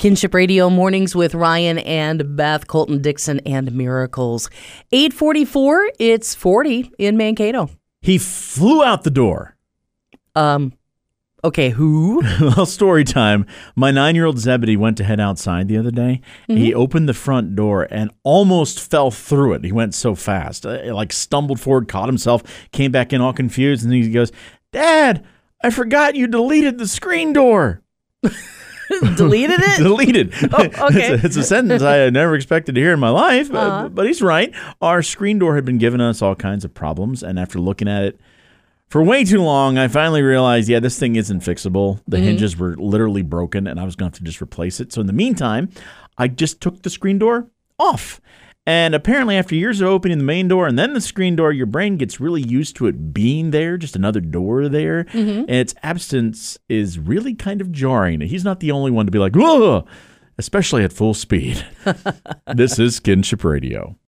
Kinship Radio mornings with Ryan and Beth, Colton Dixon, and Miracles. 8:44, it's 40 in Mankato. He flew out the door. Okay, who? Well, story time. My 9-year-old Zebedee went to head outside the other day. Mm-hmm. He opened the front door and almost fell through it. He went so fast. Like stumbled forward, caught himself, came back in all confused, and he goes, "Dad, I forgot you deleted the screen door." Deleted it? Deleted. Oh, okay. It's a sentence I had never expected to hear in my life, but he's right. Our screen door had been giving us all kinds of problems, and after looking at it for way too long, I finally realized, this thing isn't fixable. The hinges were literally broken, and I was going to have to just replace it. So in the meantime, I just took the screen door off. And apparently after years of opening the main door and then the screen door, your brain gets really used to it being there, just another door there. Mm-hmm. And its absence is really kind of jarring. He's not the only one to be like, whoa, especially at full speed. This is Kinship Radio.